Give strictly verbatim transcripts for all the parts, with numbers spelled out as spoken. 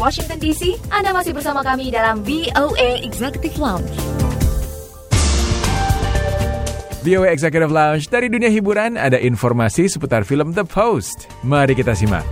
Washington D C, Anda masih bersama kami dalam V O A Executive Lounge. V O A Executive Lounge, dari dunia hiburan ada informasi seputar film The Post. Mari kita simak.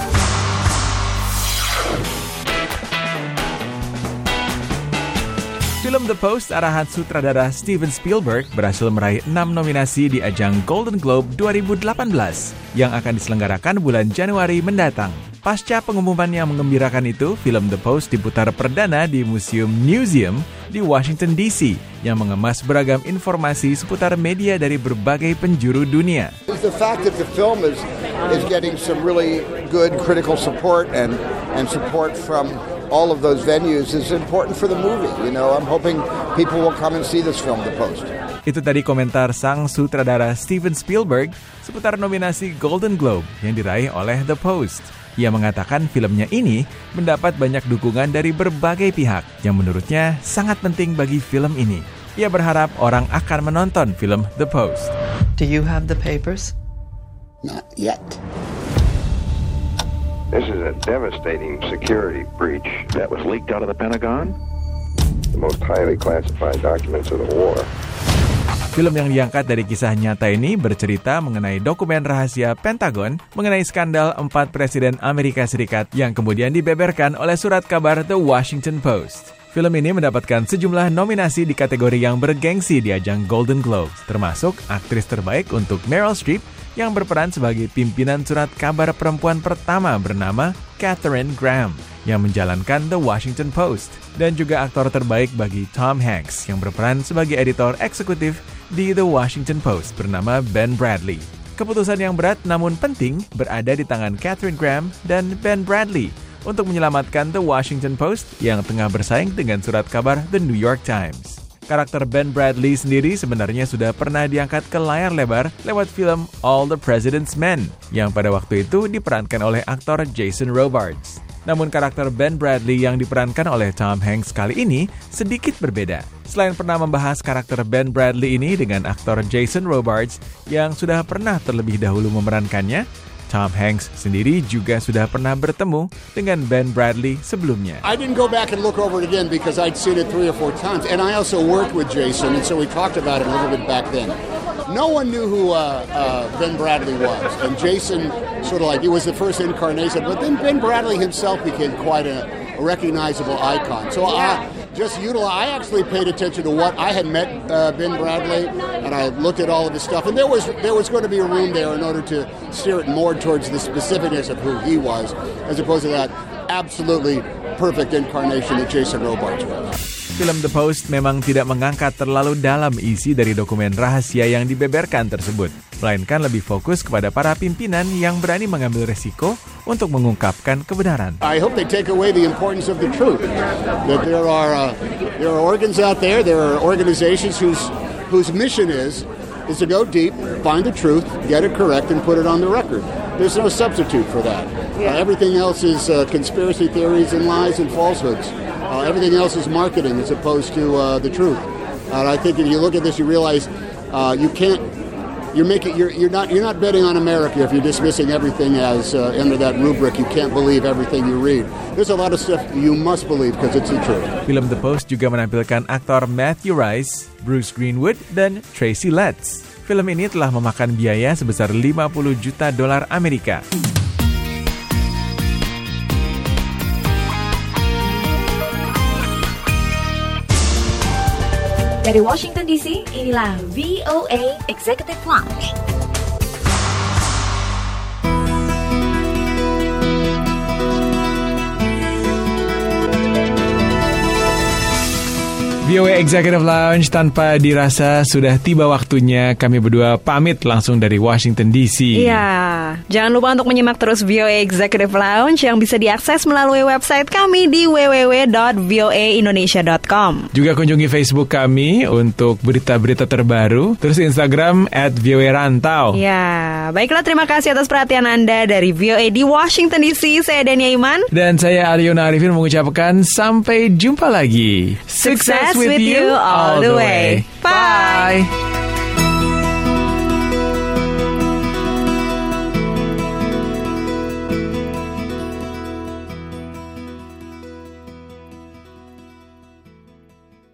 Film The Post arahan sutradara Steven Spielberg berhasil meraih enam nominasi di ajang Golden Globe dua ribu delapan belas yang akan diselenggarakan bulan Januari mendatang. Pasca pengumuman yang menggembirakan itu, film The Post diputar perdana di Museum Newseum di Washington D C yang mengemas beragam informasi seputar media dari berbagai penjuru dunia. The fact that the film is is getting some really good critical support and and support from all of those venues is important for the movie. You know, I'm hoping people will come and see this film, The Post. Itu tadi komentar sang sutradara Steven Spielberg seputar nominasi Golden Globe yang diraih oleh The Post. Ia mengatakan filmnya ini mendapat banyak dukungan dari berbagai pihak yang menurutnya sangat penting bagi film ini. Ia berharap orang akan menonton film The Post. Do you have the papers? Not yet. This is a devastating security breach that was leaked out of the Pentagon. The most highly classified documents of the war. Film yang diangkat dari kisah nyata ini bercerita mengenai dokumen rahasia Pentagon mengenai skandal empat presiden Amerika Serikat yang kemudian dibeberkan oleh surat kabar The Washington Post. Film ini mendapatkan sejumlah nominasi di kategori yang bergengsi di ajang Golden Globe, termasuk aktris terbaik untuk Meryl Streep yang berperan sebagai pimpinan surat kabar perempuan pertama bernama Katharine Graham yang menjalankan The Washington Post, dan juga aktor terbaik bagi Tom Hanks yang berperan sebagai editor eksekutif di The Washington Post bernama Ben Bradley. Keputusan yang berat namun penting berada di tangan Katharine Graham dan Ben Bradley untuk menyelamatkan The Washington Post yang tengah bersaing dengan surat kabar The New York Times. Karakter Ben Bradley sendiri sebenarnya sudah pernah diangkat ke layar lebar lewat film All the President's Men yang pada waktu itu diperankan oleh aktor Jason Robards. Namun karakter Ben Bradley yang diperankan oleh Tom Hanks kali ini sedikit berbeda. Selain pernah membahas karakter Ben Bradley ini dengan aktor Jason Robards yang sudah pernah terlebih dahulu memerankannya, Tom Hanks sendiri juga sudah pernah bertemu dengan Ben Bradley sebelumnya. I didn't go back and look over it again because I'd seen it three or four times, and I also worked with Jason, and so we talked about it a little bit back then. No one knew who uh, uh, Ben Bradley was, and Jason sort of like, it was the first incarnation, but then Ben Bradley himself became quite a, a recognizable icon. So I just utilize, I actually paid attention to what I had met uh, Ben Bradley, and I looked at all of his stuff, and there was there was going to be a room there in order to steer it more towards the specificness of who he was, as opposed to that absolutely perfect incarnation that Jason Robards was. Film The Post memang tidak mengangkat terlalu dalam isi dari dokumen rahasia yang dibeberkan tersebut, melainkan lebih fokus kepada para pimpinan yang berani mengambil resiko untuk mengungkapkan kebenaran. I hope they take away the importance of the truth. That there are uh, there are organs out there, there are organizations whose whose mission is is to go deep, find the truth, get it correct, and put it on the record. There's no substitute for that. Uh, everything else is uh, conspiracy theories and lies and falsehoods. Uh, everything else is marketing as opposed to uh, the truth. And I think if you look at this, you realize uh, you can't. You're making. You're, you're not. You're not betting on America if you're dismissing everything as uh, under that rubric. You can't believe everything you read. There's a lot of stuff you must believe because it's the truth. Film The Post juga menampilkan aktor Matthew Rice, Bruce Greenwood, dan Tracy Letts. Film ini telah memakan biaya sebesar lima puluh juta dolar Amerika. Dari Washington D C, inilah V O A Executive Lounge. V O A Executive Lounge, tanpa dirasa sudah tiba waktunya kami berdua pamit langsung dari Washington D C. Iya, jangan lupa untuk menyimak terus V O A Executive Lounge yang bisa diakses melalui website kami di w w w dot v o a indonesia dot com. Juga kunjungi Facebook kami untuk berita-berita terbaru, terus Instagram at V O A Rantau. Ya, baiklah, terima kasih atas perhatian Anda dari V O A di Washington D C. Saya Dania Iman. Dan saya Ariona Arifin mengucapkan sampai jumpa lagi. Sukses with you all the way. Bye.